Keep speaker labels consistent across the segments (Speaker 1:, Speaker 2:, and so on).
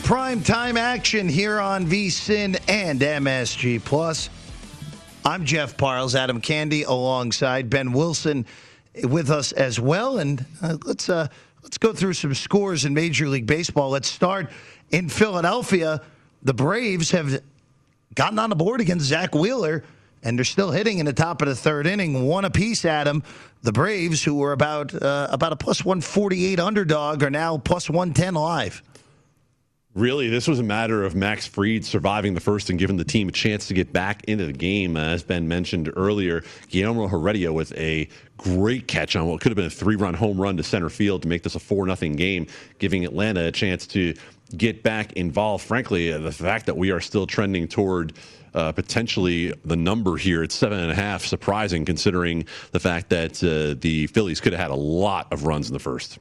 Speaker 1: primetime action here on VSiN and MSG Plus. I'm Jeff Parles, Adam Candy, alongside Ben Wilson with us as well. And let's go through some scores in Major League Baseball. Let's start in Philadelphia. The Braves have gotten on the board against Zach Wheeler, and they're still hitting in the top of the third inning. One apiece, Adam. The Braves, who were about a plus 148 underdog, are now plus 110 live.
Speaker 2: Really, this was a matter of Max Fried surviving the first and giving the team a chance to get back into the game. As Ben mentioned earlier, Guillermo Heredia with a great catch on what could have been a 3-run home run to center field to make this a 4-0 game, giving Atlanta a chance to get back involved. Frankly, the fact that we are still trending toward potentially the number here at 7.5, surprising considering the fact that the Phillies could have had a lot of runs in the first.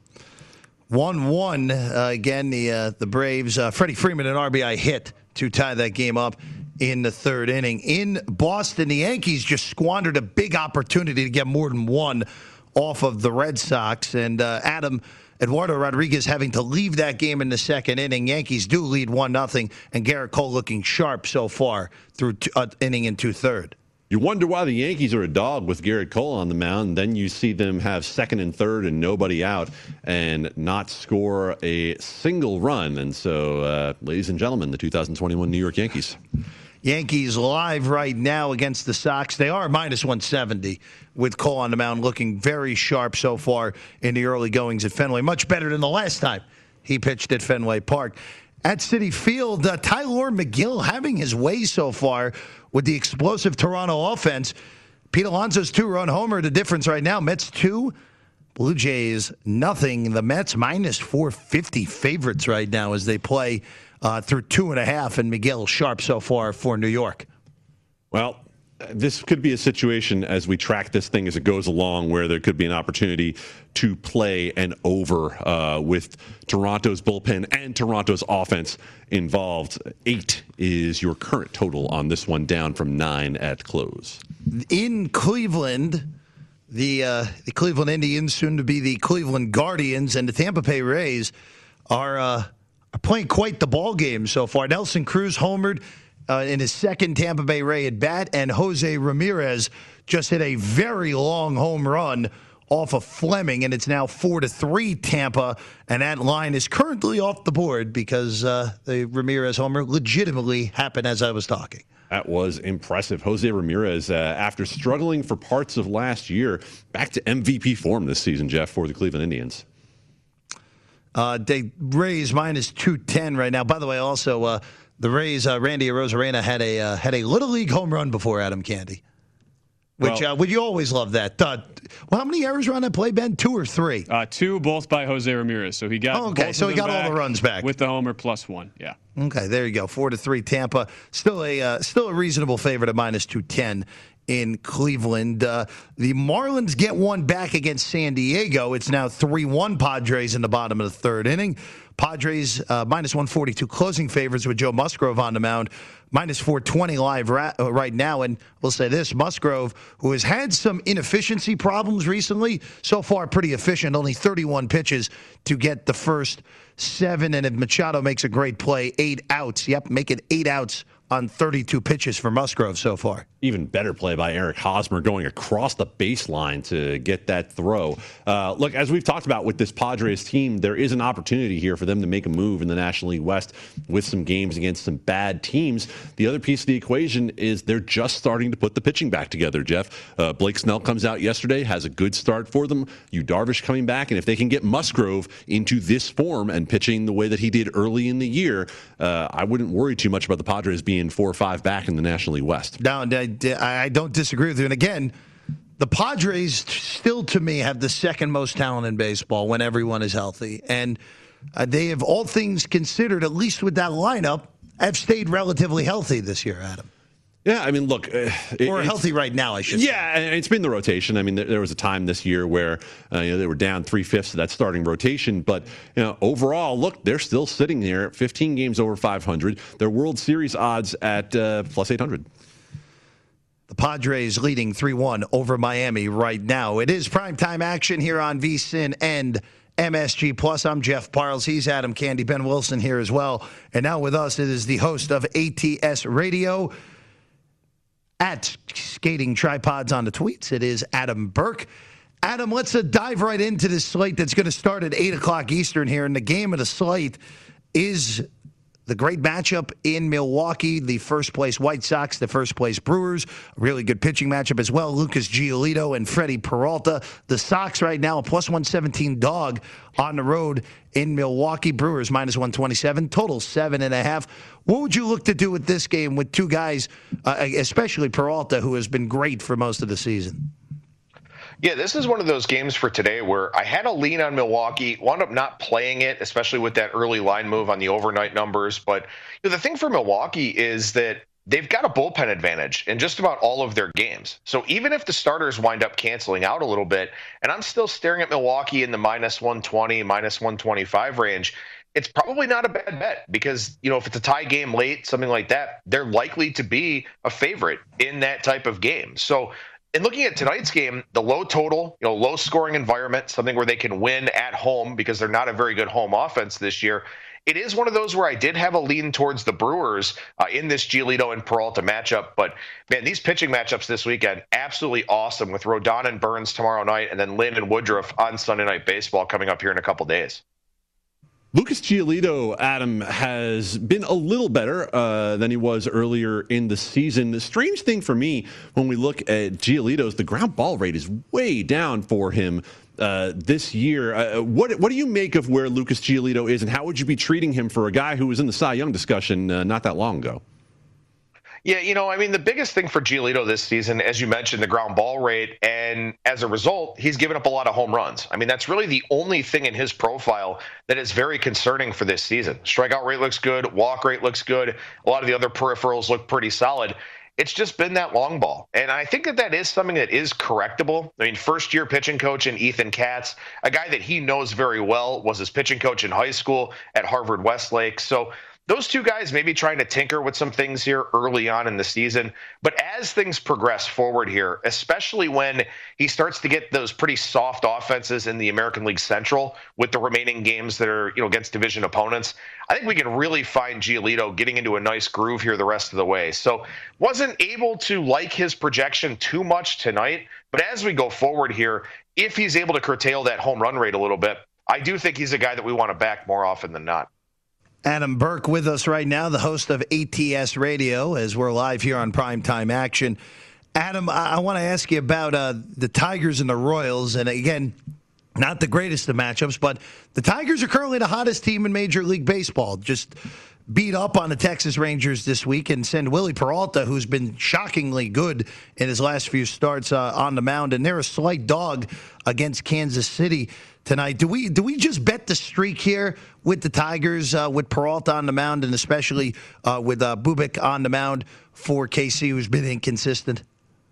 Speaker 1: 1-1, again, the Braves. Freddie Freeman, an RBI hit to tie that game up in the third inning. In Boston, the Yankees just squandered a big opportunity to get more than one off of the Red Sox. And Eduardo Rodriguez having to leave that game in the second inning. Yankees do lead 1-0, and Garrett Cole looking sharp so far through inning and two-thirds.
Speaker 2: You wonder why the Yankees are a dog with Garrett Cole on the mound, and then you see them have second and third and nobody out and not score a single run. And so, ladies and gentlemen, the 2021 New York Yankees.
Speaker 1: Yankees live right now against the Sox. They are minus 170 with Cole on the mound, looking very sharp so far in the early goings at Fenway. Much better than the last time he pitched at Fenway Park. At Citi Field, Tylor Megill having his way so far with the explosive Toronto offense. Pete Alonso's 2-run homer, the difference right now. Mets 2, Blue Jays nothing. The Mets minus 450 favorites right now as they play through 2.5, and Megill sharp so far for New York.
Speaker 2: Well, this could be a situation as we track this thing as it goes along where there could be an opportunity to play an over with Toronto's bullpen and Toronto's offense involved. 8 is your current total on this one, down from 9 at close.
Speaker 1: In Cleveland, the Cleveland Indians, soon to be the Cleveland Guardians, and the Tampa Bay Rays are playing quite the ball game so far. Nelson Cruz homered in his second Tampa Bay Ray at bat, and Jose Ramirez just hit a very long home run off of Fleming, and it's now 4-3 Tampa, and that line is currently off the board because the Ramirez homer legitimately happened as I was talking.
Speaker 2: That was impressive. Jose Ramirez, after struggling for parts of last year, back to MVP form this season, Jeff, for the Cleveland Indians.
Speaker 1: They Rays minus 210 right now. By the way, also the Rays, Randy Arozarena had a Little League home run before Adam Candy, which would you always love that? How many errors were on that play, Ben? 2 or 3?
Speaker 3: 2, both by Jose Ramirez. So he got
Speaker 1: all the runs back
Speaker 3: with the homer plus 1. Yeah.
Speaker 1: Okay, there you go. 4-3 Tampa. Still a reasonable favorite at minus 210 in Cleveland. The Marlins get one back against San Diego. It's now 3-1 Padres in the bottom of the third inning. Padres minus 142 closing favorites with Joe Musgrove on the mound. Minus 420 live right now. And we'll say this, Musgrove, who has had some inefficiency problems recently, so far pretty efficient, only 31 pitches to get the first 7. And if Machado makes a great play, 8 outs. Yep, make it 8 outs on 32 pitches for Musgrove so far.
Speaker 2: Even better play by Eric Hosmer going across the baseline to get that throw. Look, as we've talked about with this Padres team, there is an opportunity here for them to make a move in the National League West with some games against some bad teams. The other piece of the equation is they're just starting to put the pitching back together, Jeff. Blake Snell comes out yesterday, has a good start for them. Yu Darvish coming back, and if they can get Musgrove into this form and pitching the way that he did early in the year, I wouldn't worry too much about the Padres being 4 or 5 back in the National League West.
Speaker 1: No, I don't disagree with you. And again, the Padres still, to me, have the second most talent in baseball when everyone is healthy. And they have, all things considered, at least with that lineup, have stayed relatively healthy this year, Adam.
Speaker 2: Yeah, I mean, look.
Speaker 1: Or healthy right now, I should say.
Speaker 2: Yeah, and it's been the rotation. I mean, there was a time this year where they were down 3/5 of that starting rotation. But overall, look, they're still sitting there, 15 games over 500. Their World Series odds at plus 800.
Speaker 1: The Padres leading 3-1 over Miami right now. It is primetime action here on VSiN and MSG Plus. I'm Jeff Parles. He's Adam Candy. Ben Wilson here as well. And now with us, it is the host of ATS Radio at Skating Tripods on the tweets. It is Adam Burke. Adam, let's dive right into this slate that's going to start at 8 o'clock Eastern here. And the game of the slate is the great matchup in Milwaukee, the first-place White Sox, the first-place Brewers. A really good pitching matchup as well. Lucas Giolito and Freddie Peralta. The Sox right now, a plus 117 dog on the road in Milwaukee. Brewers minus 127, total 7.5. What would you look to do with this game with two guys, especially Peralta, who has been great for most of the season?
Speaker 4: Yeah, this is one of those games for today where I had a lean on Milwaukee, wound up not playing it, especially with that early line move on the overnight numbers. But the thing for Milwaukee is that they've got a bullpen advantage in just about all of their games. So even if the starters wind up canceling out a little bit, and I'm still staring at Milwaukee in the minus 120, minus 125 range, it's probably not a bad bet because, if it's a tie game late, something like that, they're likely to be a favorite in that type of game. So in looking at tonight's game, the low total, low scoring environment, something where they can win at home because they're not a very good home offense this year. It is one of those where I did have a lean towards the Brewers in this Giolito and Peralta matchup. But, man, these pitching matchups this weekend, absolutely awesome with Rodon and Burns tomorrow night and then Lynn and Woodruff on Sunday Night Baseball coming up here in a couple days.
Speaker 2: Lucas Giolito, Adam, has been a little better than he was earlier in the season. The strange thing for me when we look at Giolito is the ground ball rate is way down for him this year. What do you make of where Lucas Giolito is, and how would you be treating him for a guy who was in the Cy Young discussion not that long ago?
Speaker 4: Yeah, the biggest thing for Giolito this season, as you mentioned, the ground ball rate, and as a result, he's given up a lot of home runs. That's really the only thing in his profile that is very concerning for this season. Strikeout rate looks good, walk rate looks good, a lot of the other peripherals look pretty solid. It's just been that long ball. And I think that is something that is correctable. First-year pitching coach in Ethan Katz, a guy that he knows very well, was his pitching coach in high school at Harvard Westlake. So those two guys may be trying to tinker with some things here early on in the season. But as things progress forward here, especially when he starts to get those pretty soft offenses in the American League Central with the remaining games that are, against division opponents, I think we can really find Giolito getting into a nice groove here the rest of the way. So wasn't able to like his projection too much tonight. But as we go forward here, if he's able to curtail that home run rate a little bit, I do think he's a guy that we want to back more often than not.
Speaker 1: Adam Burke with us right now, the host of ATS Radio, as we're live here on Primetime Action. Adam, I want to ask you about the Tigers and the Royals. And again, not the greatest of matchups, but the Tigers are currently the hottest team in Major League Baseball. Just beat up on the Texas Rangers this week and send Willie Peralta, who's been shockingly good in his last few starts, on the mound. And they're a slight dog against Kansas City tonight. Do we just bet the streak here with the Tigers, with Peralta on the mound, and especially with Bubic on the mound for KC, who's been inconsistent?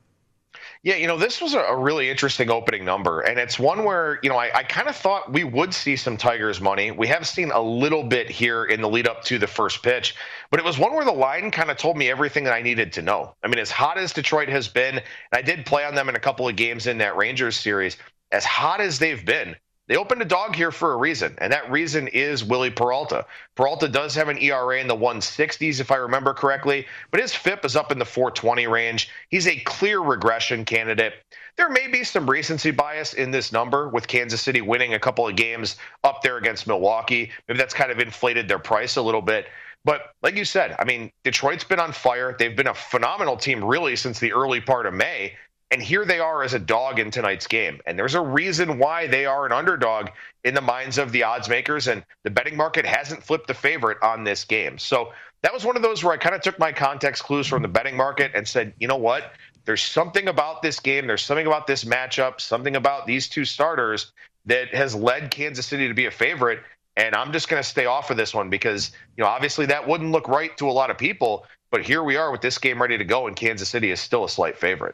Speaker 4: Yeah, this was a really interesting opening number, and it's one where, I kind of thought we would see some Tigers money. We have seen a little bit here in the lead up to the first pitch, but it was one where the line kind of told me everything that I needed to know. As hot as Detroit has been, and I did play on them in a couple of games in that Rangers series, as hot as they've been, they opened a dog here for a reason, and that reason is Willie Peralta. Peralta does have an ERA in the 160s, if I remember correctly, but his FIP is up in the 420 range. He's a clear regression candidate. There may be some recency bias in this number with Kansas City winning a couple of games up there against Milwaukee. Maybe that's kind of inflated their price a little bit. But like you said, Detroit's been on fire. They've been a phenomenal team really since the early part of May. And here they are as a dog in tonight's game. And there's a reason why they are an underdog in the minds of the odds makers. And the betting market hasn't flipped the favorite on this game. So that was one of those where I kind of took my context clues from the betting market and said, you know what? There's something about this game. There's something about this matchup, something about these two starters that has led Kansas City to be a favorite. And I'm just going to stay off of this one because, obviously that wouldn't look right to a lot of people. But here we are with this game ready to go, and Kansas City is still a slight favorite.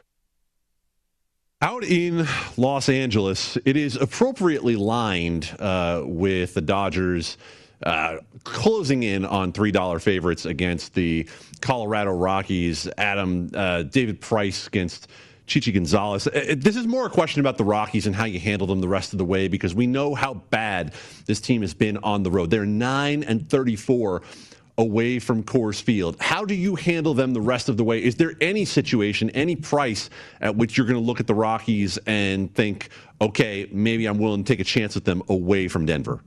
Speaker 2: Out in Los Angeles, it is appropriately lined with the Dodgers closing in on $3 favorites against the Colorado Rockies. Adam, David Price against Chichi Gonzalez. This is more a question about the Rockies and how you handle them the rest of the way, because we know how bad this team has been on the road. They're 9-34 away from Coors Field. How do you handle them the rest of the way? Is there any situation, any price at which you're going to look at the Rockies and think, okay, maybe I'm willing to take a chance with them away from Denver?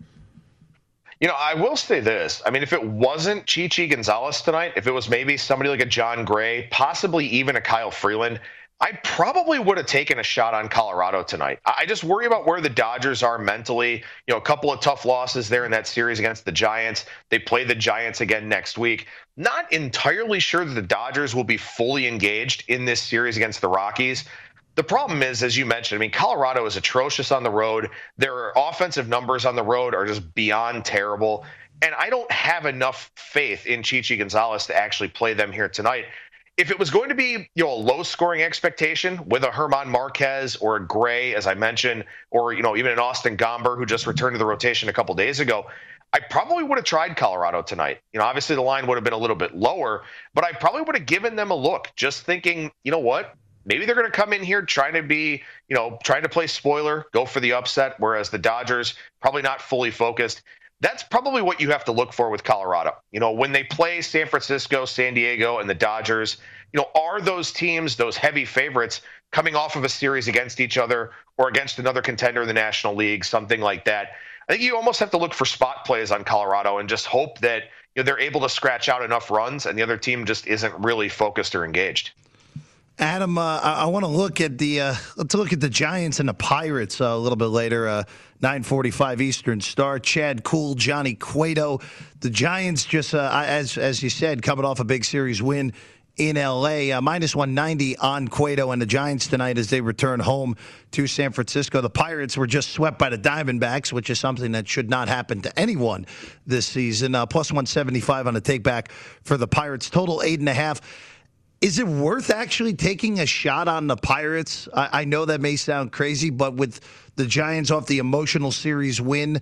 Speaker 4: I will say this. I mean, if it wasn't Chichi Gonzalez tonight, if it was maybe somebody like a John Gray, possibly even a Kyle Freeland, I probably would have taken a shot on Colorado tonight. I just worry about where the Dodgers are mentally. A couple of tough losses there in that series against the Giants. They play the Giants again next week. Not entirely sure that the Dodgers will be fully engaged in this series against the Rockies. The problem is, as you mentioned, I mean, Colorado is atrocious on the road. Their offensive numbers on the road are just beyond terrible. And I don't have enough faith in Chichi Gonzalez to actually play them here tonight. If it was going to be, a low-scoring expectation with a Germán Marquez or a Gray, as I mentioned, or, even an Austin Gomber who just returned to the rotation a couple days ago, I probably would have tried Colorado tonight. Obviously the line would have been a little bit lower, but I probably would have given them a look, just thinking, you know what? Maybe they're going to come in here trying to be, trying to play spoiler, go for the upset, whereas the Dodgers probably not fully focused. That's probably what you have to look for with Colorado. When they play San Francisco, San Diego, and the Dodgers, are those teams, those heavy favorites, coming off of a series against each other or against another contender in the National League, something like that? I think you almost have to look for spot plays on Colorado and just hope that they're able to scratch out enough runs and the other team just isn't really focused or engaged.
Speaker 1: Adam, I want to look at the Giants and the Pirates a little bit later. 9:45 Eastern start. Chad Kuhl, Johnny Cueto. The Giants just, as you said, coming off a big series win in L.A. Minus 190 on Cueto and the Giants tonight as they return home to San Francisco. The Pirates were just swept by the Diamondbacks, which is something that should not happen to anyone this season. Plus 175 on the takeback for the Pirates. Total 8.5. Is it worth actually taking a shot on the Pirates? I know that may sound crazy, but with the Giants off the emotional series win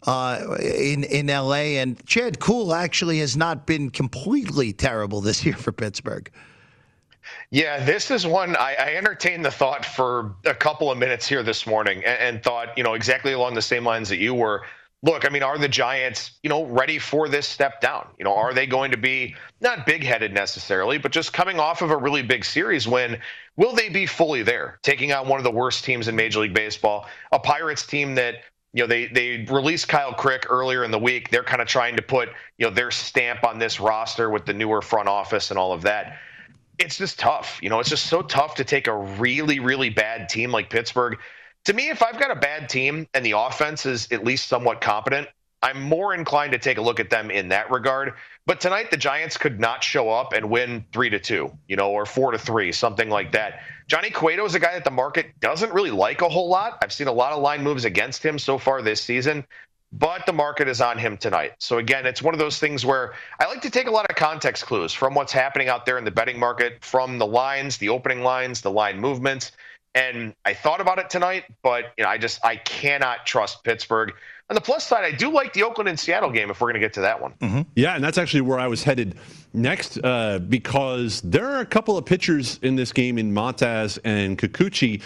Speaker 1: in L.A., and Chad Kuhl actually has not been completely terrible this year for Pittsburgh.
Speaker 4: Yeah, this is one I entertained the thought for a couple of minutes here this morning and thought, exactly along the same lines that you were. Look, I mean, are the Giants, ready for this step down? Are they going to be not big-headed necessarily, but just coming off of a really big series win? Will they be fully there, taking on one of the worst teams in Major League Baseball, a Pirates team that, they released Kyle Crick earlier in the week. They're kind of trying to put, their stamp on this roster with the newer front office and all of that. It's just tough. It's just so tough to take a really, really bad team like Pittsburgh. To me, if I've got a bad team and the offense is at least somewhat competent, I'm more inclined to take a look at them in that regard. But tonight, the Giants could not show up and win 3-2, or 4-3, something like that. Johnny Cueto is a guy that the market doesn't really like a whole lot. I've seen a lot of line moves against him so far this season, but the market is on him tonight. So again, it's one of those things where I like to take a lot of context clues from what's happening out there in the betting market, from the lines, the opening lines, the line movements. And I thought about it tonight, but I cannot trust Pittsburgh. On the plus side, I do like the Oakland and Seattle game if we're going to get to that one.
Speaker 2: Mm-hmm. Yeah, and that's actually where I was headed next because there are a couple of pitchers in this game in Montas and Kikuchi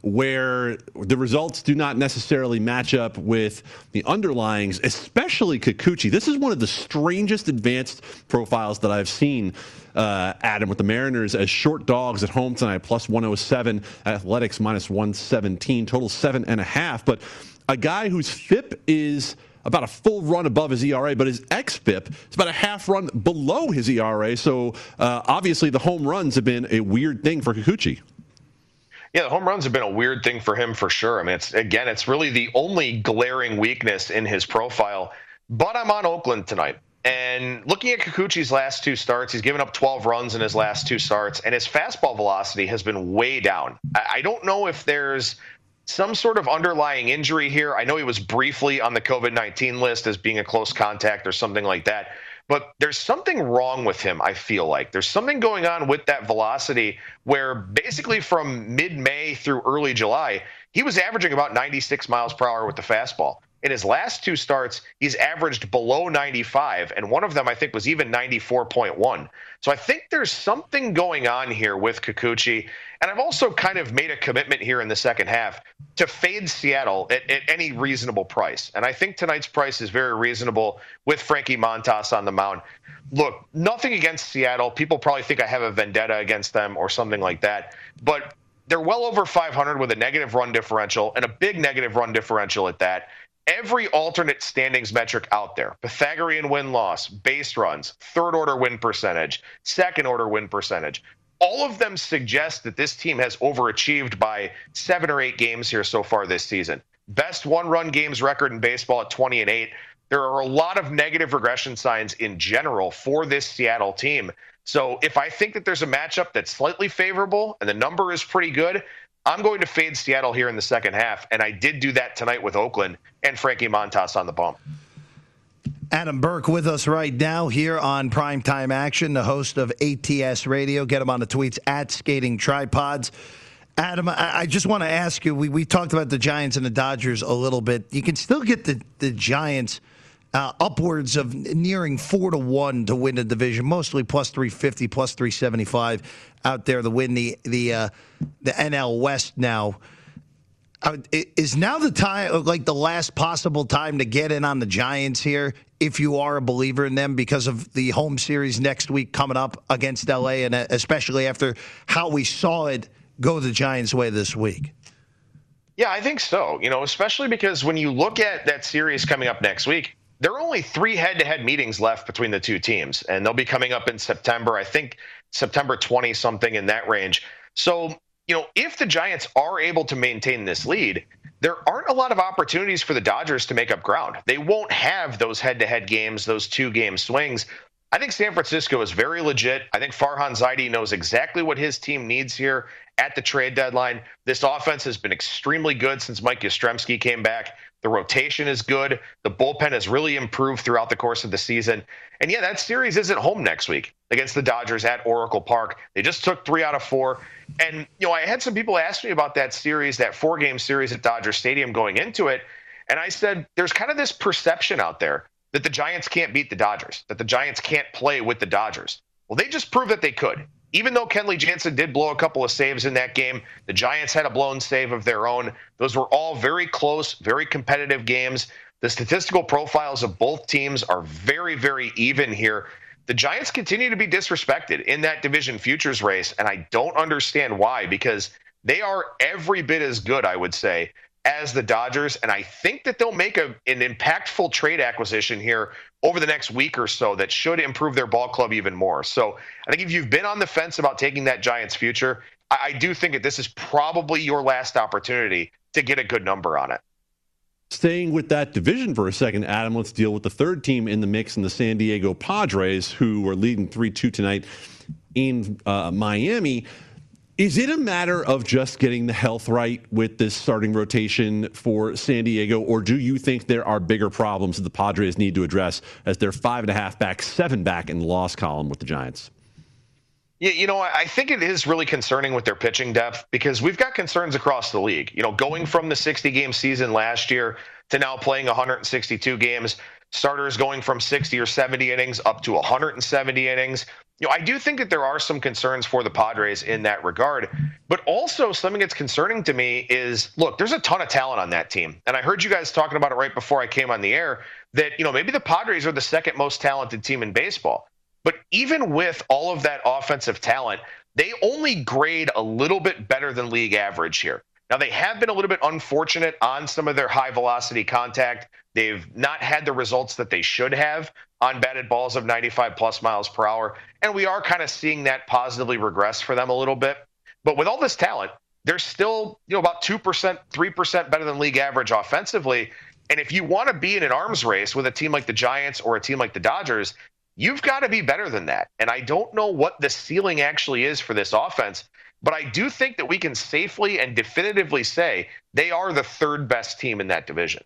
Speaker 2: where the results do not necessarily match up with the underlyings, especially Kikuchi. This is one of the strangest advanced profiles that I've seen, Adam, with the Mariners as short dogs at home tonight, plus 107, Athletics minus 117, total 7.5. But a guy whose FIP is about a full run above his ERA, but his xFIP is about a half run below his ERA. So obviously the home runs have been a weird thing for Kikuchi.
Speaker 4: Yeah, the home runs have been a weird thing for him for sure. I mean, it's really the only glaring weakness in his profile. But I'm on Oakland tonight. And looking at Kikuchi's last two starts, he's given up 12 runs in his last two starts, and his fastball velocity has been way down. I don't know if there's some sort of underlying injury here. I know he was briefly on the COVID-19 list as being a close contact or something like that. But there's something wrong with him, I feel like. There's something going on with that velocity where basically from mid-May through early July, he was averaging about 96 miles per hour with the fastball. In his last 2 starts, he's averaged below 95, and one of them I think was even 94.1. So I think there's something going on here with Kikuchi, and I've also kind of made a commitment here in the second half to fade Seattle at any reasonable price. And I think tonight's price is very reasonable with Frankie Montas on the mound. Look, nothing against Seattle. People probably think I have a vendetta against them or something like that, but they're well over 500 with a negative run differential, and a big negative run differential at that. Every alternate standings metric out there, Pythagorean win-loss, base runs, third-order win percentage, second-order win percentage, all of them suggest that this team has overachieved by 7 or 8 games here so far this season. Best one-run games record in baseball at 20-8. There are a lot of negative regression signs in general for this Seattle team. So if I think that there's a matchup that's slightly favorable and the number is pretty good, I'm going to fade Seattle here in the second half, and I did do that tonight with Oakland and Frankie Montas on the bump.
Speaker 1: Adam Burke with us right now here on Primetime Action, the host of ATS Radio. Get him on the tweets at Skating Tripods. Adam, I just want to ask you, we talked about the Giants and the Dodgers a little bit. You can still get the Giants upwards of nearing 4-1 to win the division, mostly plus 350, plus 375 out there to win the NL West now. Is now the time, like the last possible time to get in on the Giants here, if you are a believer in them, because of the home series next week coming up against LA, and especially after how we saw it go the Giants' way this week?
Speaker 4: Yeah, I think so. Especially because when you look at that series coming up next week, there are only 3 head-to-head meetings left between the two teams, and they'll be coming up in September, I think September 20-something in that range. So, if the Giants are able to maintain this lead, there aren't a lot of opportunities for the Dodgers to make up ground. They won't have those head-to-head games, those 2-game swings. I think San Francisco is very legit. I think Farhan Zaidi knows exactly what his team needs here at the trade deadline. This offense has been extremely good since Mike Yastrzemski came back. The rotation is good. The bullpen has really improved throughout the course of the season. And yeah, that series isn't home next week against the Dodgers at Oracle Park. They just took 3 out of 4. And, I had some people ask me about that series, that 4-game series at Dodger Stadium going into it. And I said, there's kind of this perception out there that the Giants can't beat the Dodgers, that the Giants can't play with the Dodgers. Well, they just proved that they could. Even though Kenley Jansen did blow a couple of saves in that game, the Giants had a blown save of their own. Those were all very close, very competitive games. The statistical profiles of both teams are very, very even here. The Giants continue to be disrespected in that division futures race, and I don't understand why, because they are every bit as good, I would say, as the Dodgers, and I think that they'll make an impactful trade acquisition here over the next week or so that should improve their ball club even more. So I think if you've been on the fence about taking that Giants future, I do think that this is probably your last opportunity to get a good number on it.
Speaker 2: Staying with that division for a second, Adam, let's deal with the third team in the mix in the San Diego Padres, who are leading 3-2 tonight in Miami. Is it a matter of just getting the health right with this starting rotation for San Diego, or do you think there are bigger problems that the Padres need to address as they're 5.5 back, 7 back in the loss column with the Giants?
Speaker 4: Yeah, I think it is really concerning with their pitching depth, because we've got concerns across the league. Going from the 60-game season last year to now playing 162 games, starters going from 60 or 70 innings up to 170 innings. I do think that there are some concerns for the Padres in that regard, but also something that's concerning to me is, look, there's a ton of talent on that team. And I heard you guys talking about it right before I came on the air that, maybe the Padres are the second most talented team in baseball. But even with all of that offensive talent, they only grade a little bit better than league average here. Now, they have been a little bit unfortunate on some of their high velocity contact. They've not had the results that they should have on batted balls of 95 plus miles per hour. And we are kind of seeing that positively regress for them a little bit. But with all this talent, they're still, about 2%, 3% better than league average offensively. And if you want to be in an arms race with a team like the Giants or a team like the Dodgers, you've got to be better than that. And I don't know what the ceiling actually is for this offense, but I do think that we can safely and definitively say they are the third best team in that division.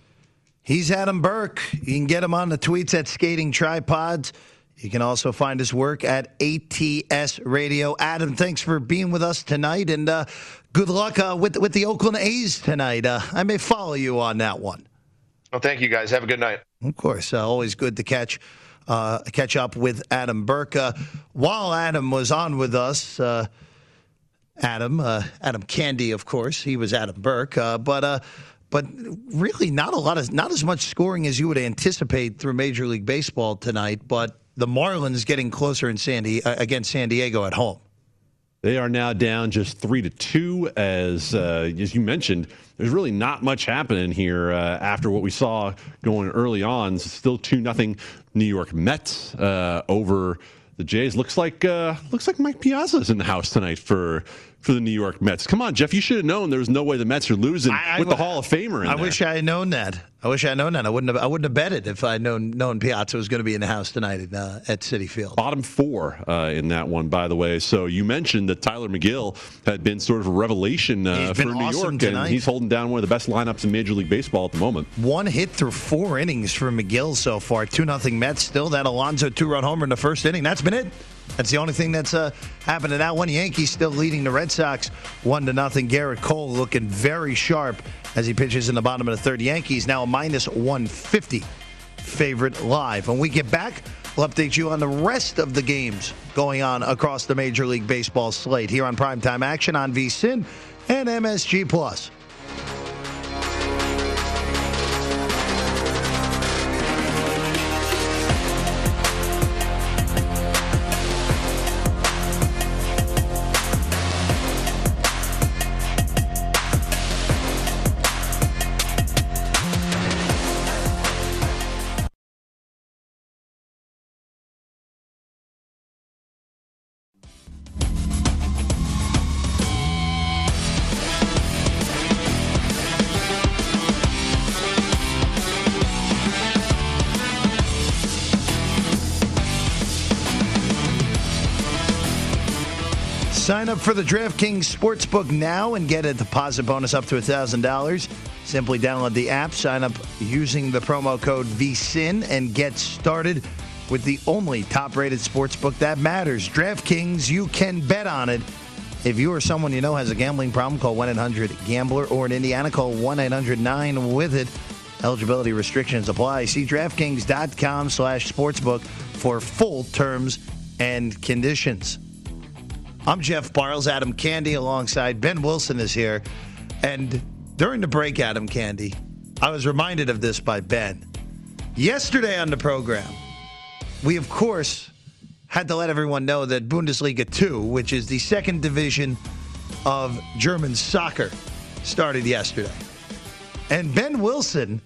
Speaker 1: He's Adam Burke. You can get him on the tweets at Skating Tripods. You can also find his work at ATS Radio. Adam, thanks for being with us tonight, and good luck with the Oakland A's tonight. I may follow you on that one.
Speaker 4: Well, thank you guys. Have a good night.
Speaker 1: Of course, always good to catch up with Adam Burke. While Adam was on with us, Adam Candy, of course, he was Adam Burke, but really not as much scoring as you would anticipate through Major League Baseball tonight. But the Marlins getting closer in against San Diego at home.
Speaker 2: They are now down just 3-2. As you mentioned, there's really not much happening here after what we saw going early on. Still 2-0 New York Mets over the Jays. Looks like Mike Piazza's in the house tonight for the New York Mets. Come on, Jeff, you should have known there was no way the Mets are losing with the Hall of Famer in there.
Speaker 1: I wish I had known that. I wouldn't have betted if I'd known Piazza was going to be in the house tonight at Citi Field.
Speaker 2: Bottom 4 in that one, by the way. So you mentioned that Tyler McGill had been sort of a revelation for New York,
Speaker 1: tonight.
Speaker 2: And he's holding down one of the best lineups in Major League Baseball at the moment. 1
Speaker 1: hit through 4 innings for McGill so far. 2-0 Mets. Still that Alonso 2-run homer in the first inning. That's been it. That's the only thing that's happened to that one. Yankees still leading the Red Sox 1-0. Garrett Cole looking very sharp as he pitches in the bottom of the third. Yankees now a -150 favorite live. When we get back, we'll update you on the rest of the games going on across the Major League Baseball slate here on Primetime Action on VSiN and MSG+. Sign up for the DraftKings Sportsbook now and get a deposit bonus up to $1,000. Simply download the app, sign up using the promo code VSiN, and get started with the only top-rated sportsbook that matters. DraftKings, you can bet on it. If you or someone you know has a gambling problem, call 1-800-GAMBLER, or in Indiana, call 1-800-9-WITH-IT. Eligibility restrictions apply. See DraftKings.com/sportsbook for full terms and conditions. I'm Jeff Barles. Adam Candy alongside Ben Wilson is here. And during the break, Adam Candy, I was reminded of this by Ben. Yesterday on the program, we, of course, had to let everyone know that Bundesliga 2, which is the second division of German soccer, started yesterday. And Ben Wilson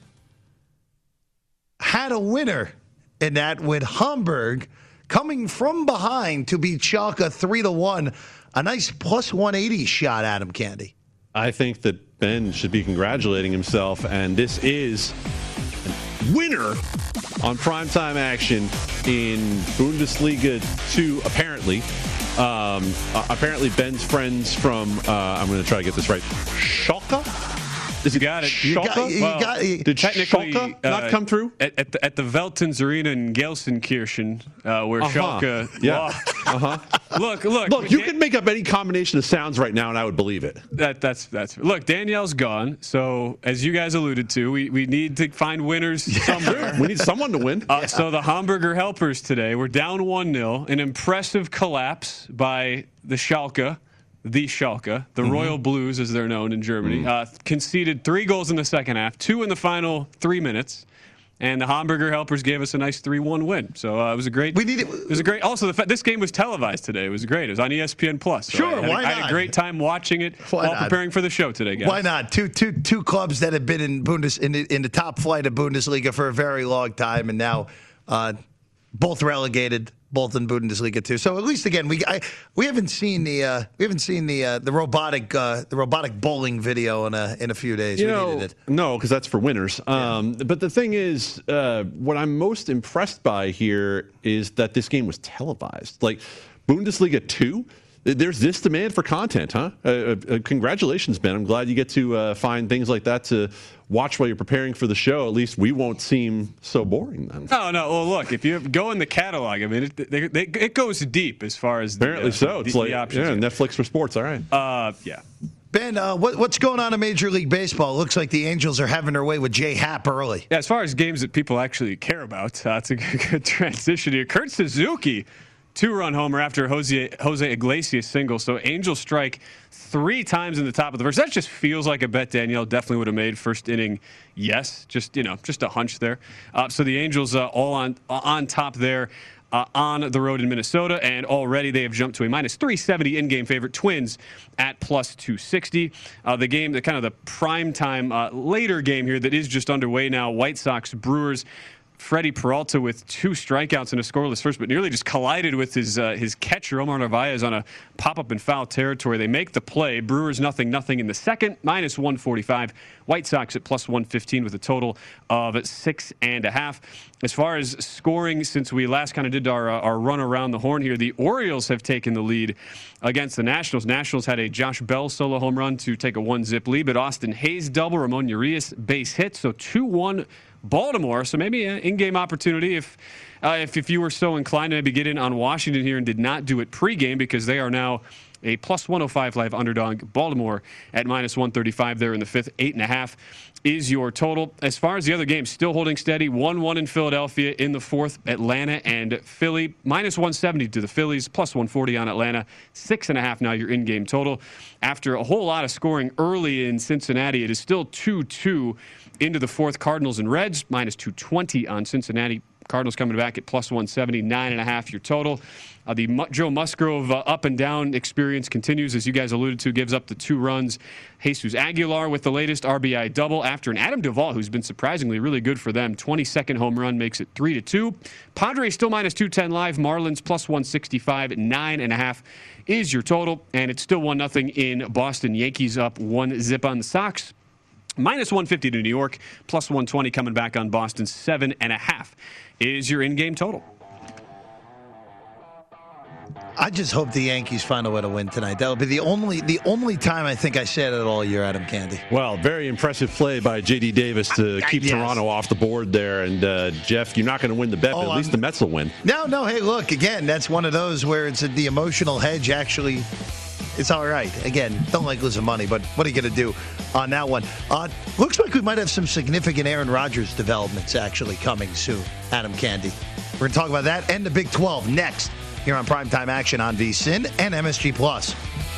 Speaker 1: had a winner in that with Hamburg coming from behind to beat Schalke 3-1. A nice +180 shot, Adam Candy.
Speaker 2: I think that Ben should be congratulating himself, and this is a winner on primetime action in Bundesliga 2, apparently. Apparently Ben's friends from, I'm going to try to get this right, Schalke?
Speaker 3: You got it.
Speaker 2: Schalke? Did Schalke not come through?
Speaker 3: At the Veltins Arena in Gelsenkirchen, where Schalke lost. Look,
Speaker 2: you can make up any combination of sounds right now, and I would believe it.
Speaker 3: That's look, Danielle's gone, so as you guys alluded to, we need to find winners somewhere.
Speaker 2: We need someone to win.
Speaker 3: So the Hamburger Helpers today were down 1-0, an impressive collapse by the Schalke, the Royal Blues, as they're known in Germany, conceded 3 goals in the second half, 2 in the final 3 minutes. And the Hamburger Helpers gave us a nice 3-1 win. So it was a great. It was a great. Also, this game was televised today. It was great. It was on ESPN Plus. So
Speaker 1: sure, why not?
Speaker 3: I had a great time watching it while preparing for the show today, guys.
Speaker 1: Why not? Two clubs that have been in the top flight of Bundesliga for a very long time, and now both relegated. Both in Bundesliga too. So at least again, we haven't seen the robotic bowling video in a few days. Needed it.
Speaker 2: No, because that's for winners. But the thing is, what I'm most impressed by here is that this game was televised. Like Bundesliga 2. There's this demand for content, huh? Congratulations, Ben. I'm glad you get to find things like that to watch while you're preparing for the show. At least we won't seem so boring then.
Speaker 3: No. Well, look, if you go in the catalog, I mean, it goes deep as far as
Speaker 2: apparently so. It's like
Speaker 3: the options.
Speaker 2: Netflix for sports. All right.
Speaker 3: Yeah.
Speaker 1: Ben, what's going on in Major League Baseball? It looks like the Angels are having their way with J. Happ early.
Speaker 3: Yeah, as far as games that people actually care about, it's a good transition here. Kurt Suzuki, 2-run homer after Jose Iglesias single. So Angels strike 3 times in the top of the first. That just feels like a bet Danielle definitely would have made first inning. Yes, just a hunch there. So the Angels all on top there. On the road in Minnesota, and already they have jumped to a minus 370 in-game favorite. Twins at plus 260. The game, the kind of the prime time later game here that is just underway now. White Sox Brewers. Freddie Peralta with 2 strikeouts and a scoreless first, but nearly just collided with his catcher, Omar Narvaez, on a pop-up in foul territory. They make the play. Brewers 0-0 in the second, minus 145. White Sox at plus 115 with a total of 6.5. As far as scoring, since we last kind of did our run around the horn here, the Orioles have taken the lead against the Nationals. Nationals had a Josh Bell solo home run to take a 1-zip lead, but Austin Hayes double, Ramon Urias base hit, so 2-1 Baltimore. So maybe an in-game opportunity if you were so inclined to maybe get in on Washington here and did not do it pregame, because they are now a plus 105 live underdog. Baltimore at minus 135 there in the 5th. 8.5 is your total. As far as the other games, still holding steady. 1-1 in Philadelphia in the 4th. Atlanta and Philly. Minus 170 to the Phillies. Plus 140 on Atlanta. 6.5 now your in-game total. After a whole lot of scoring early in Cincinnati, it is still 2-2 into the 4th. Cardinals and Reds. Minus 220 on Cincinnati. Cardinals coming back at plus 170, 9.5 your total. The Joe Musgrove up and down experience continues, as you guys alluded to, gives up the 2 runs. Jesus Aguilar with the latest RBI double after an Adam Duvall, who's been surprisingly really good for them. 22nd home run makes it 3-2. Padres still minus 210 live. Marlins plus 165, 9.5 is your total. And it's still 1-0 in Boston. Yankees up 1-zip on the Sox. Minus 150 to New York, plus 120 coming back on Boston. 7.5 is your in-game total.
Speaker 1: I just hope the Yankees find a way to win tonight. That'll be the only time I think I said it all year, Adam Candy.
Speaker 2: Well, very impressive play by J.D. Davis to keep Toronto off the board there. And, Jeff, you're not going to win the bet, but at least the Mets will win. No,
Speaker 1: hey, look, again, that's one of those where it's the emotional hedge actually. It's all right. Again, don't like losing money, but what are you going to do on that one? Looks like we might have some significant Aaron Rodgers developments actually coming soon, Adam Candy. We're going to talk about that and the Big 12 next here on Primetime Action on VSiN and MSG Plus.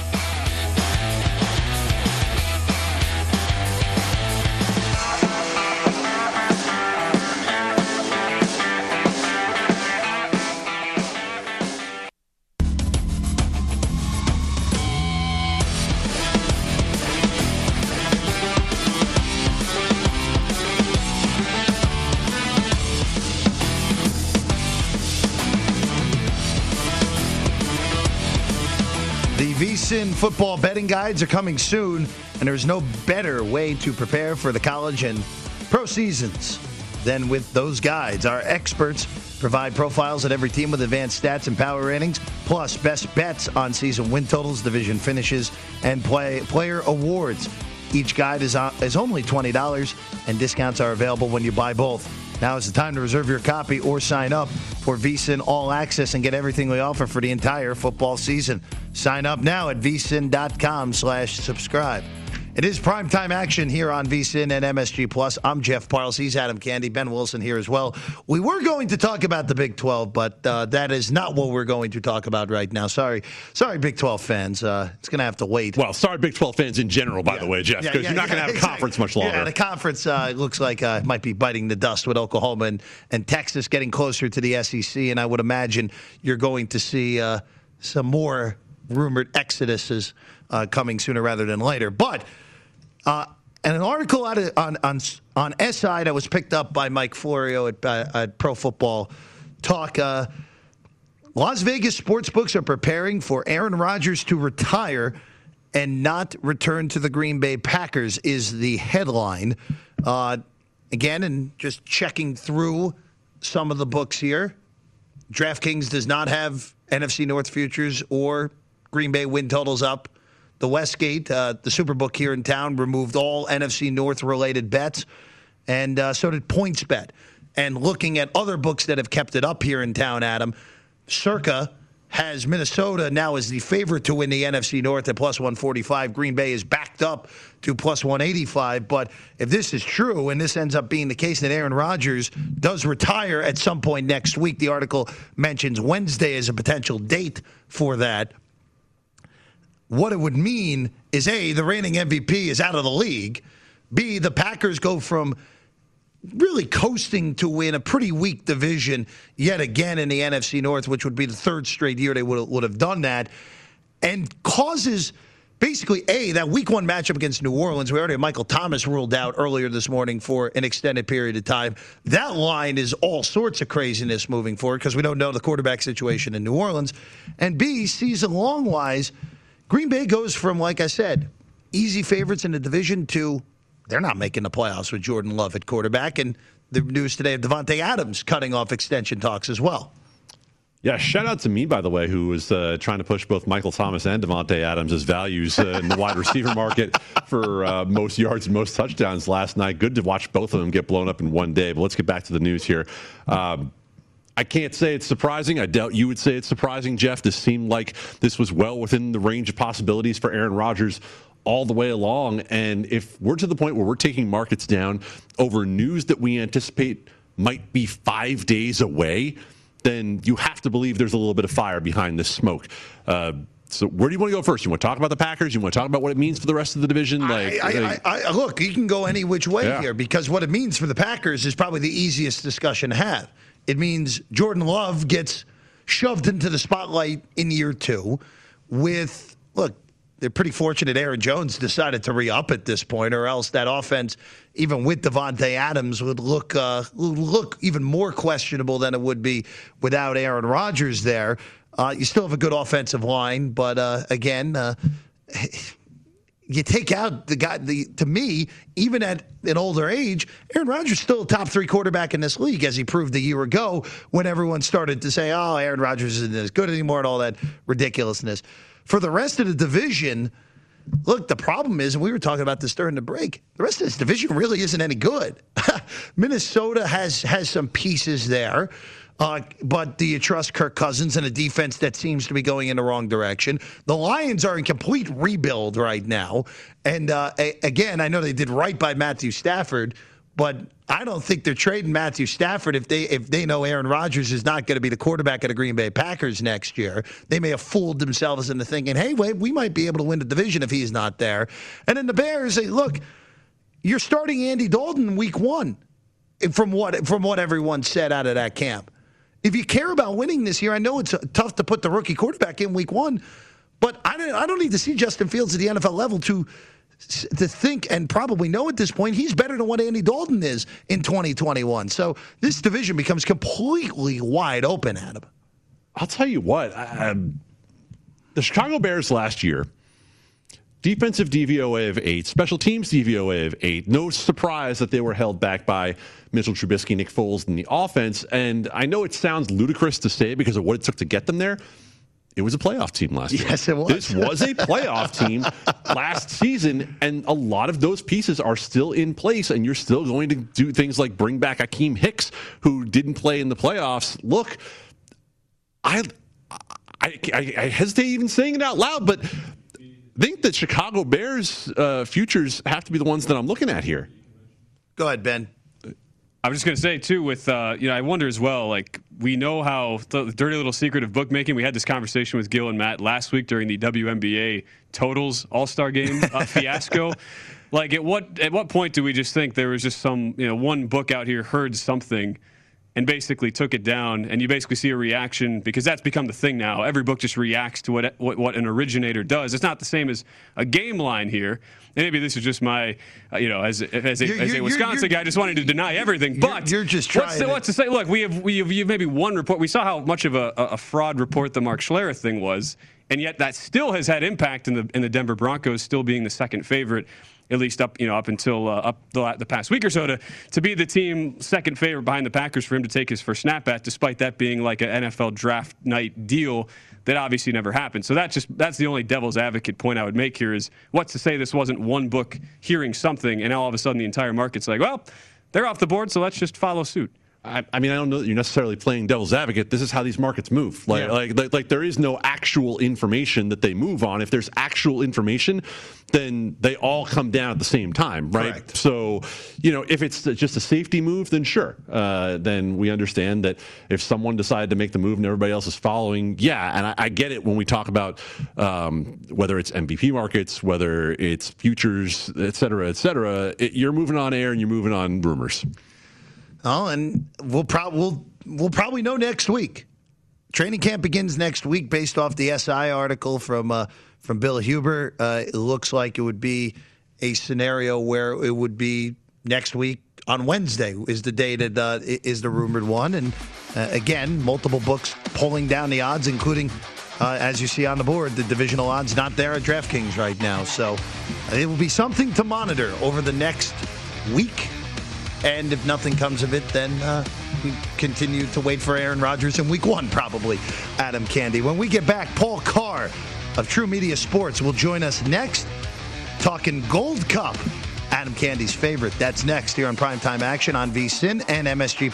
Speaker 1: VSiN football betting guides are coming soon, and there's no better way to prepare for the college and pro seasons than with those guides. Our experts provide profiles at every team with advanced stats and power ratings, plus best bets on season win totals, division finishes, and player awards. Each guide is only $20, and discounts are available when you buy both. Now is the time to reserve your copy or sign up for VSiN All Access and get everything we offer for the entire football season. Sign up now at vsin.com/subscribe. It is primetime action here on VSiN and MSG Plus. I'm Jeff Parles. He's Adam Candy. Ben Wilson here as well. We were going to talk about the Big 12, but that is not what we're going to talk about right now. Sorry, Big 12 fans. It's going to have to wait.
Speaker 2: Well, sorry, Big 12 fans in general, by the way, Jeff, because you're not going to have a conference much longer.
Speaker 1: Yeah, the conference looks like might be biting the dust with Oklahoma and Texas getting closer to the SEC, and I would imagine you're going to see some more rumored exoduses coming sooner rather than later. But and an article on SI that was picked up by Mike Florio at Pro Football Talk. Las Vegas sportsbooks are preparing for Aaron Rodgers to retire and not return to the Green Bay Packers is the headline. Again, and just checking through some of the books here, DraftKings does not have NFC North futures or Green Bay win totals up. The Westgate, the Superbook here in town, removed all NFC North-related bets, and so did PointsBet. And looking at other books that have kept it up here in town, Adam, Circa has Minnesota now as the favorite to win the NFC North at plus 145. Green Bay is backed up to plus 185. But if this is true, and this ends up being the case that Aaron Rodgers does retire at some point next week, the article mentions Wednesday as a potential date for that. What it would mean is, A, the reigning MVP is out of the league. B, the Packers go from really coasting to win a pretty weak division yet again in the NFC North, which would be the third straight year they would have done that, and causes basically, A, that week one matchup against New Orleans. We already had Michael Thomas ruled out earlier this morning for an extended period of time. That line is all sorts of craziness moving forward because we don't know the quarterback situation in New Orleans. And B, season-long-wise, Green Bay goes from, like I said, easy favorites in the division to they're not making the playoffs with Jordan Love at quarterback. And the news today of Davante Adams cutting off extension talks as well.
Speaker 2: Yeah, shout out to me, by the way, who was trying to push both Michael Thomas and Davante Adams as values in the wide receiver market for most yards and most touchdowns last night. Good to watch both of them get blown up in one day. But let's get back to the news here. I can't say it's surprising. I doubt you would say it's surprising, Jeff. This seemed like this was well within the range of possibilities for Aaron Rodgers all the way along. And if we're to the point where we're taking markets down over news that we anticipate might be 5 days away, then you have to believe there's a little bit of fire behind this smoke. So where do you want to go first? You want to talk about the Packers? You want to talk about what it means for the rest of the division?
Speaker 1: Look, you can go any which way here because what it means for the Packers is probably the easiest discussion to have. It means Jordan Love gets shoved into the spotlight in year two they're pretty fortunate Aaron Jones decided to re-up at this point, or else that offense, even with Davante Adams, would look even more questionable than it would be without Aaron Rodgers there. You still have a good offensive line, but again, you take out the guy. To me, even at an older age, Aaron Rodgers is still a top three quarterback in this league, as he proved a year ago when everyone started to say, "Oh, Aaron Rodgers isn't as good anymore," and all that ridiculousness. For the rest of the division, look, the problem is, and we were talking about this during the break, the rest of this division really isn't any good. Minnesota has some pieces there, but do you trust Kirk Cousins and a defense that seems to be going in the wrong direction? The Lions are in complete rebuild right now. And again, I know they did right by Matthew Stafford, but I don't think they're trading Matthew Stafford if they know Aaron Rodgers is not going to be the quarterback of the Green Bay Packers next year. They may have fooled themselves into thinking, hey, wait, we might be able to win the division if he's not there. And then the Bears say, look, you're starting Andy Dalton in week one, from what everyone said out of that camp. If you care about winning this year, I know it's tough to put the rookie quarterback in week one, but I don't need to see Justin Fields at the NFL level to think and probably know at this point he's better than what Andy Dalton is in 2021. So this division becomes completely wide open, Adam.
Speaker 2: I'll tell you what, the Chicago Bears last year, defensive DVOA of 8, special teams DVOA of 8. No surprise that they were held back by Mitchell Trubisky, Nick Foles in the offense. And I know it sounds ludicrous to say because of what it took to get them there. It was a playoff team last year.
Speaker 1: Yes, it was.
Speaker 2: This was a playoff team last season, and a lot of those pieces are still in place, and you're still going to do things like bring back Akeem Hicks, who didn't play in the playoffs. Look, I hesitate even saying it out loud, but think that Chicago Bears futures have to be the ones that I'm looking at here.
Speaker 1: Go ahead, Ben.
Speaker 3: I was just going to say, too, with, I wonder as well, like, we know how the dirty little secret of bookmaking. We had this conversation with Gil and Matt last week during the WNBA totals All-Star game fiasco. Like, at what point do we just think there was just some, one book out here heard something and basically took it down, and you basically see a reaction because that's become the thing now. Every book just reacts to what an originator does. It's not the same as a game line here. And maybe this is just my, as a Wisconsin guy, just wanting to deny everything. But
Speaker 1: you're just trying.
Speaker 3: What's to say? Look, we have maybe one report. We saw how much of a fraud report the Mark Schlereth thing was, and yet that still has had impact in the Denver Broncos still being the second favorite. At least up until the past week or so, to be the team second favorite behind the Packers for him to take his first snap at, despite that being like an NFL draft night deal that obviously never happened. So that's the only devil's advocate point I would make here is what's to say this wasn't one book hearing something and now all of a sudden the entire market's like, well, they're off the board, so let's just follow suit.
Speaker 2: I mean, I don't know that you're necessarily playing devil's advocate. This is how these markets move. Like there is no actual information that they move on. If there's actual information, then they all come down at the same time, right?
Speaker 1: Correct.
Speaker 2: So, if it's just a safety move, then sure. Then we understand that if someone decided to make the move and everybody else is following, yeah. And I get it when we talk about whether it's MVP markets, whether it's futures, et cetera, you're moving on air and you're moving on rumors.
Speaker 1: Oh, and we'll probably know next week. Training camp begins next week based off the SI article from Bill Huber. It looks like it would be a scenario where it would be next week on Wednesday is the day that is the rumored one. And again, multiple books pulling down the odds, including, as you see on the board, the divisional odds not there at DraftKings right now. So it will be something to monitor over the next week. And if nothing comes of it, then we continue to wait for Aaron Rodgers in week 1, probably, Adam Candy. When we get back, Paul Carr of True Media Sports will join us next, talking Gold Cup, Adam Candy's favorite. That's next here on Primetime Action on VSiN and MSG+.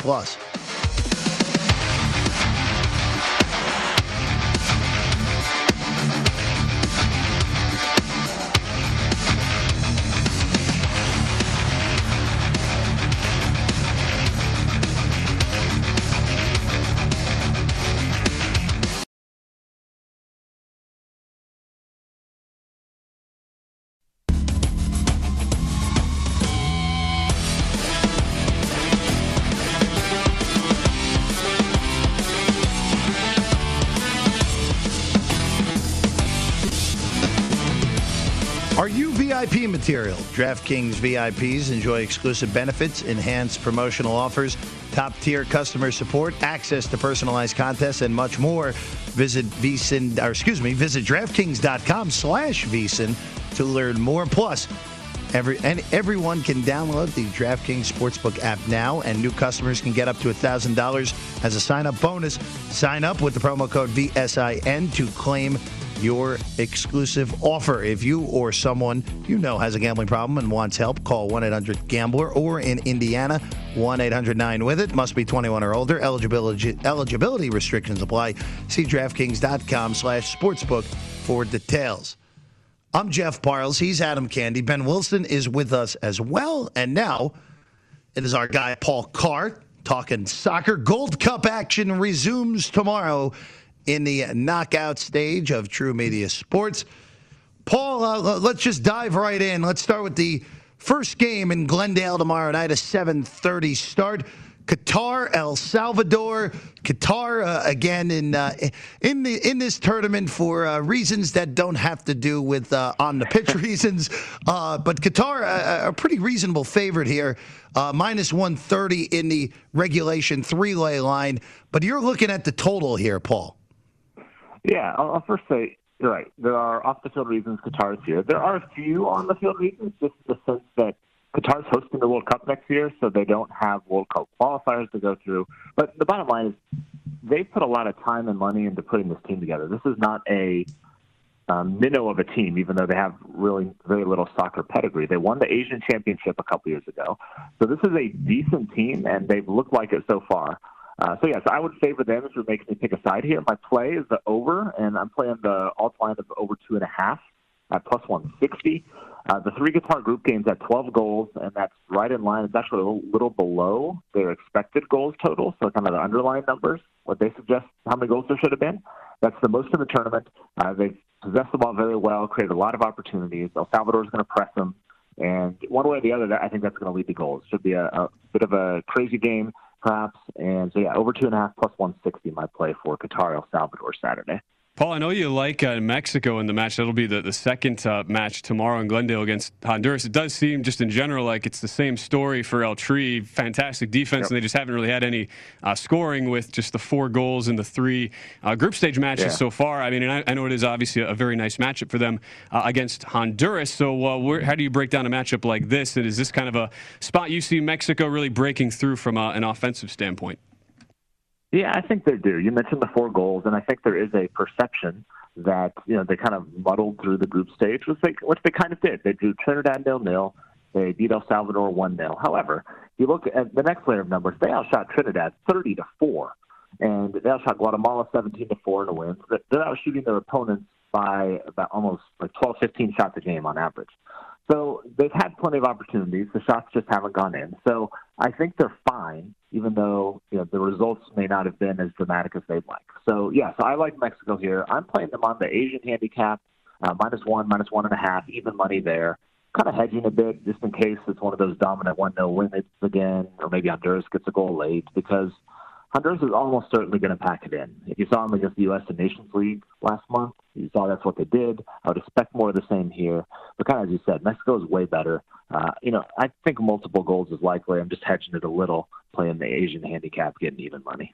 Speaker 1: Are you VIP material? DraftKings VIPs enjoy exclusive benefits, enhanced promotional offers, top-tier customer support, access to personalized contests, and much more. Visit DraftKings.com/VSiN to learn more. Plus, everyone can download the DraftKings Sportsbook app now, and new customers can get up to $1,000 as a sign-up bonus. Sign up with the promo code VSIN to claim your exclusive offer. If you or someone you know has a gambling problem and wants help, call 1-800-GAMBLER, or in Indiana, 1-800-9-WITH-IT. Must be 21 or older. Eligibility restrictions apply. See DraftKings.com/sportsbook for details. I'm Jeff Parles. He's Adam Candy. Ben Wilson is with us as well. And now it is our guy, Paul Carr, talking soccer. Gold Cup action resumes tomorrow in the knockout stage of True Media Sports. Paul, let's just dive right in. Let's start with the first game in Glendale tomorrow night, a 7:30 start. Qatar, El Salvador. Qatar again in this tournament for reasons that don't have to do with on the pitch reasons. But Qatar, a pretty reasonable favorite here, minus 130 in the regulation 3-lay line. But you're looking at the total here, Paul.
Speaker 5: Yeah, I'll first say you're right. There are off-the-field reasons Qatar is here. There are a few on-the-field reasons, just the sense that Qatar's hosting the World Cup next year, so they don't have World Cup qualifiers to go through. But the bottom line is they put a lot of time and money into putting this team together. This is not a minnow of a team, even though they have really very little soccer pedigree. They won the Asian Championship a couple years ago. So this is a decent team, and they've looked like it so far. So yes, I would favor them if you're making me pick a side here. My play is the over, and I'm playing the alt line of over 2.5 at plus 160. The 3 Qatar group games at 12 goals, and that's right in line. It's actually a little below their expected goals total, so kind of the underlying numbers, what they suggest how many goals there should have been. That's the most in the tournament. They've possessed the ball very well, created a lot of opportunities. El Salvador is going to press them, and one way or the other, I think that's going to lead to goals. Should be a bit of a crazy game, perhaps. And so, yeah, over 2.5 plus 160 my play for Qatar, El Salvador Saturday.
Speaker 3: Paul, I know you like Mexico in the match. That'll be the second match tomorrow in Glendale against Honduras. It does seem just in general like it's the same story for El Tri. Fantastic defense, and they just haven't really had any scoring with just the 4 goals in the 3 group stage matches so far. I mean, and I know it is obviously a very nice matchup for them against Honduras. So how do you break down a matchup like this? And is this kind of a spot you see Mexico really breaking through from an offensive standpoint?
Speaker 5: Yeah, I think they do. You mentioned the 4 goals, and I think there is a perception that they kind of muddled through the group stage, which they kind of did. They drew Trinidad 0-0, They beat El Salvador 1-0. However, if you look at the next layer of numbers, they outshot Trinidad 30-4, and they outshot Guatemala 17-4 in a win. They're outshooting their opponents by about almost like 12, 15 shots a game on average. So they've had plenty of opportunities. The shots just haven't gone in. So I think they're fine, even though the results may not have been as dramatic as they'd like. So, so I like Mexico here. I'm playing them on the Asian handicap, -1, -1.5, even money there. Kind of hedging a bit just in case it's one of those dominant 1-0 wins again, or maybe Honduras gets a goal late, because Honduras is almost certainly going to pack it in. If you saw them against the U.S. in Nations League last month, you saw that's what they did. I would expect more of the same here. But kind of as you said, Mexico is way better. I think multiple goals is likely. I'm just hedging it a little, playing the Asian handicap, getting even money.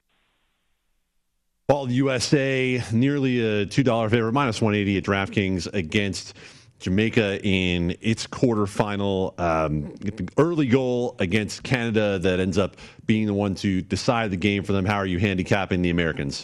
Speaker 2: Paul, USA, nearly a $2 favorite, -180 at DraftKings against Jamaica in its quarterfinal. The early goal against Canada that ends up being the one to decide the game for them. How are you handicapping the Americans?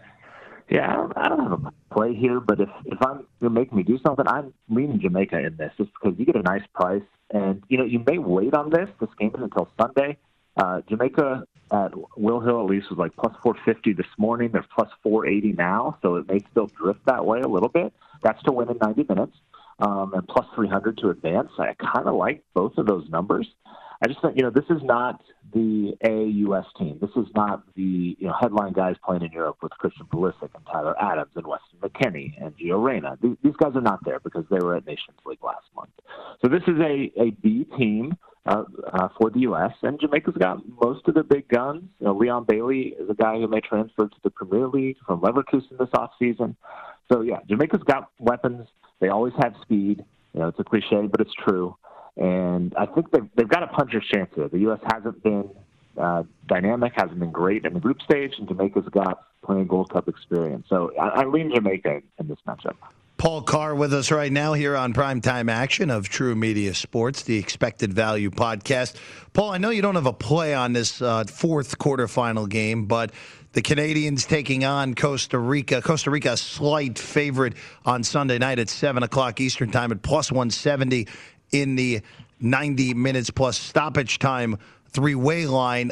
Speaker 5: Yeah, I don't have a play here, but if you're making me do something, I'm leaning Jamaica in this just because you get a nice price. And, you may wait on this. This game is until Sunday. Jamaica at Will Hill at least was like plus 450 this morning. They're plus 480 now, so it may still drift that way a little bit. That's to win in 90 minutes. And plus 300 to advance. I kind of like both of those numbers. I just think, this is not the AUS team. This is not the headline guys playing in Europe with Christian Pulisic and Tyler Adams and Weston McKennie and Gio Reyna. These guys are not there because they were at Nations League last month. So this is a B team for the U.S., and Jamaica's got most of the big guns. Leon Bailey is a guy who may transfer to the Premier League from Leverkusen this offseason. So, Jamaica's got weapons. They always have speed. It's a cliche, but it's true. And I think they've got a puncher's chance here. The U.S. hasn't been dynamic, hasn't been great in the group stage, and Jamaica's got plenty of Gold Cup experience. So I lean Jamaica in this matchup.
Speaker 1: Paul Carr with us right now here on Primetime Action of True Media Sports, the Expected Value podcast. Paul, I know you don't have a play on this fourth quarterfinal game, but the Canadians taking on Costa Rica. Costa Rica, a slight favorite on Sunday night at 7 o'clock Eastern time at plus 170 in the 90 minutes plus stoppage time three-way line.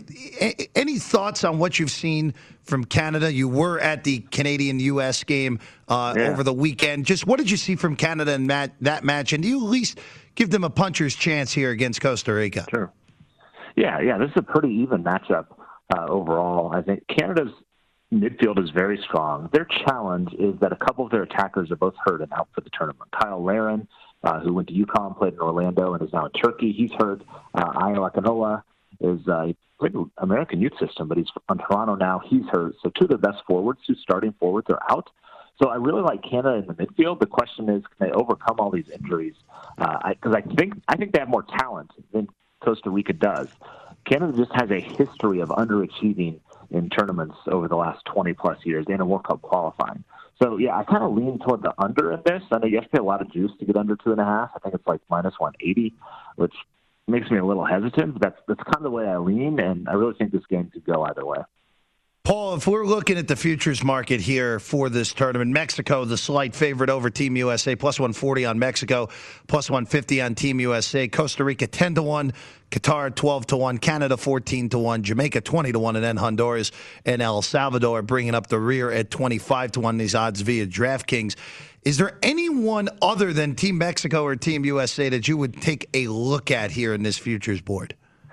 Speaker 1: Any thoughts on what you've seen from Canada? You were at the Canadian-U.S. game over the weekend. Just what did you see from Canada in that match? And do you at least give them a puncher's chance here against Costa Rica?
Speaker 5: Sure. Yeah, this is a pretty even matchup overall. I think Canada's midfield is very strong. Their challenge is that a couple of their attackers are both hurt and out for the tournament. Kyle Larin, who went to UConn, played in Orlando, and is now in Turkey. He's hurt. Ayo Akinola is he played in the American youth system, but he's on Toronto now. He's hurt. So two of their best forwards, two starting forwards, are out. So I really like Canada in the midfield. The question is, can they overcome all these injuries? Because I think they have more talent than Costa Rica does. Canada just has a history of underachieving in tournaments over the last 20-plus years and in World Cup qualifying. So, I kind of lean toward the under in this. I know you have to pay a lot of juice to get under 2.5. I think it's like minus 180, which makes me a little hesitant. But that's kind of the way I lean, and I really think this game could go either way.
Speaker 1: Paul, if we're looking at the futures market here for this tournament, Mexico, the slight favorite over Team USA, plus 140 on Mexico, plus 150 on Team USA. Costa Rica, 10-1. Qatar, 12-1. Canada, 14-1. Jamaica, 20-1. And then Honduras and El Salvador bringing up the rear at 25-1. These odds via DraftKings. Is there anyone other than Team Mexico or Team USA that you would take a look at here in this futures board?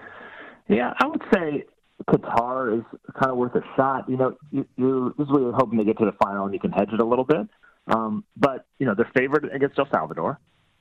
Speaker 5: Yeah, I would say Qatar is kind of worth a shot. This is where you're hoping to get to the final and you can hedge it a little bit. But they're favored against El Salvador.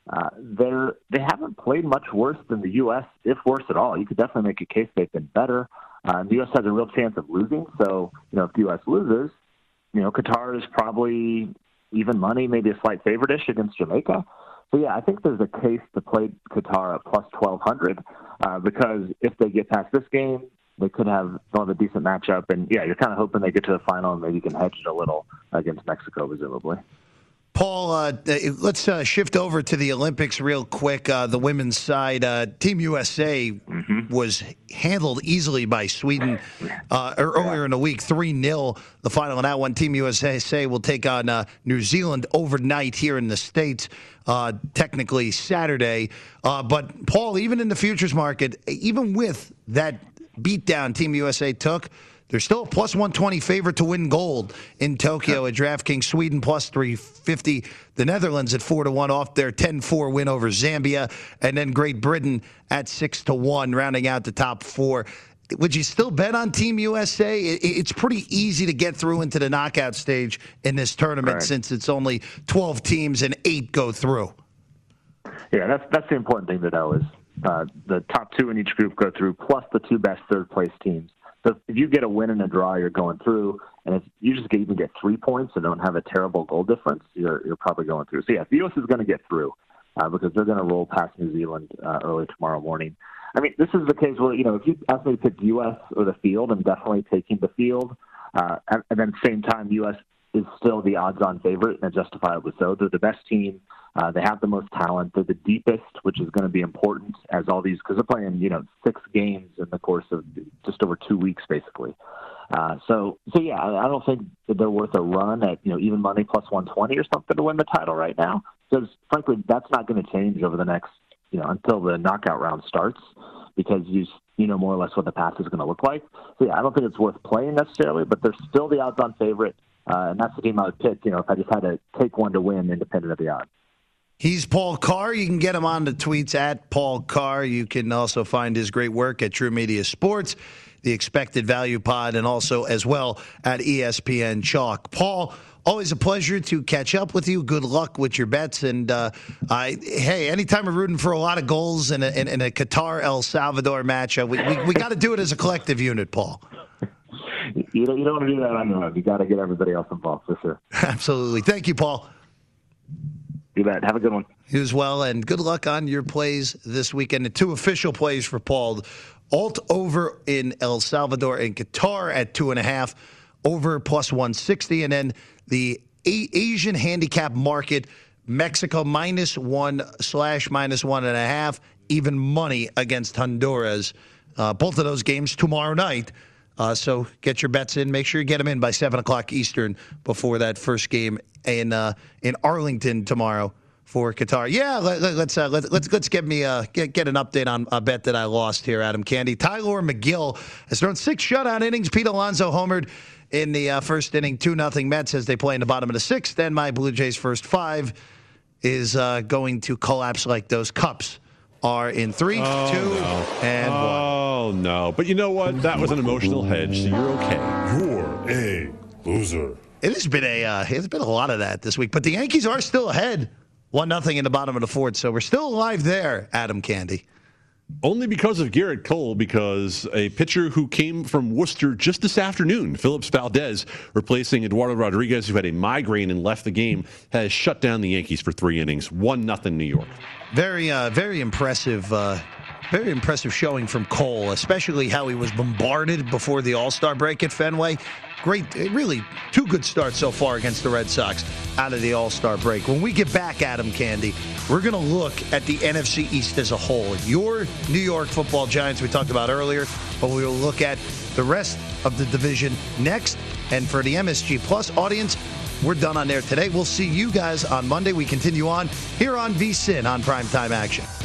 Speaker 5: They haven't played much worse than the U.S., if worse at all. You could definitely make a case they've been better. The U.S. has a real chance of losing. So, if the U.S. loses, Qatar is probably even money, maybe a slight favorite-ish against Jamaica. So, I think there's a case to play Qatar at plus 1,200 because if they get past this game, they could have a decent matchup. And, you're kind of hoping they get to the final and maybe you can hedge it a little against Mexico, presumably.
Speaker 1: Paul, let's shift over to the Olympics real quick. The women's side, Team USA was handled easily by Sweden earlier in the week, 3-0 the final on that one. Team USA will take on New Zealand overnight here in the States, technically Saturday. But, Paul, even in the futures market, even with that beatdown Team USA took, they're still a plus 120 favorite to win gold in Tokyo at DraftKings. Sweden plus 350. The Netherlands at 4-1 off their 10-4 win over Zambia. And then Great Britain at 6-1, rounding out the top four. Would you still bet on Team USA? It's pretty easy to get through into the knockout stage in this tournament since it's only 12 teams and 8 go through.
Speaker 5: Yeah, that's the important thing to know is the top 2 in each group go through, plus the 2 best third-place teams. So if you get a win and a draw, you're going through, and if you just even get 3 points and don't have a terrible goal difference, you're probably going through. So, yeah, the U.S. is going to get through because they're going to roll past New Zealand early tomorrow morning. I mean, this is the case where, if you ask me to pick U.S. or the field, I'm definitely taking the field. And then at the same time, U.S. is still the odds-on favorite, and justifiably so. They're the best team. They have the most talent. They're the deepest, which is going to be important as all these, because they're playing, 6 games in the course of just over 2 weeks, basically. So yeah, I don't think that they're worth a run at, even money plus 120 or something to win the title right now. Because frankly, that's not going to change over the next, until the knockout round starts, because you know more or less what the path is going to look like. So yeah, I don't think it's worth playing necessarily, but they're still the odds-on favorite. And that's the team I would pick, if I just had to take one to win independent of the odds.
Speaker 1: He's Paul Carr. You can get him on the tweets at Paul Carr. You can also find his great work at True Media Sports, the Expected Value Pod, and also as well at ESPN Chalk. Paul, always a pleasure to catch up with you. Good luck with your bets. And, anytime we're rooting for a lot of goals in a Qatar-El Salvador match, we got to do it as a collective unit, Paul.
Speaker 5: You don't want to do that on your own. You got to get everybody else involved, for sure.
Speaker 1: Absolutely. Thank you, Paul.
Speaker 5: You bet. Have a good one.
Speaker 1: You as well, and good luck on your plays this weekend. The 2 official plays for Paul. Alt over in El Salvador and Qatar at 2.5, over plus 160. And then the Asian handicap market, Mexico -1/-1.5, even money against Honduras. Both of those games tomorrow night. So get your bets in. Make sure you get them in by 7 o'clock Eastern before that first game in Arlington tomorrow for Qatar. Yeah, let's get an update on a bet that I lost here, Adam Candy. Tyler McGill has thrown 6 shutout innings. Pete Alonso homered in the first inning, 2-0 Mets as they play in the bottom of the 6th. Then my Blue Jays' first 5 is going to collapse like those cups are in 3, 2, and 1.
Speaker 2: Oh, no. But you know what? That was an emotional hedge, so you're okay.
Speaker 6: You're a loser.
Speaker 1: It's been a lot of that this week. But the Yankees are still ahead, 1-0 in the bottom of the 4th. So we're still alive there, Adam Candy.
Speaker 2: Only because of Garrett Cole, because a pitcher who came from Worcester just this afternoon, Phillips Valdez, replacing Eduardo Rodriguez, who had a migraine and left the game, has shut down the Yankees for 3 innings, 1-0 New York.
Speaker 1: Very impressive. Very impressive showing from Cole, especially how he was bombarded before the All-Star break at Fenway. Great, really 2 good starts so far against the Red Sox out of the All-Star break. When we get back, Adam Candy, we're going to look at the NFC East as a whole. Your New York Football Giants we talked about earlier, but we will look at the rest of the division next. And for the MSG Plus audience, we're done on there today. We'll see you guys on Monday. We continue on here on VSiN on Primetime Action.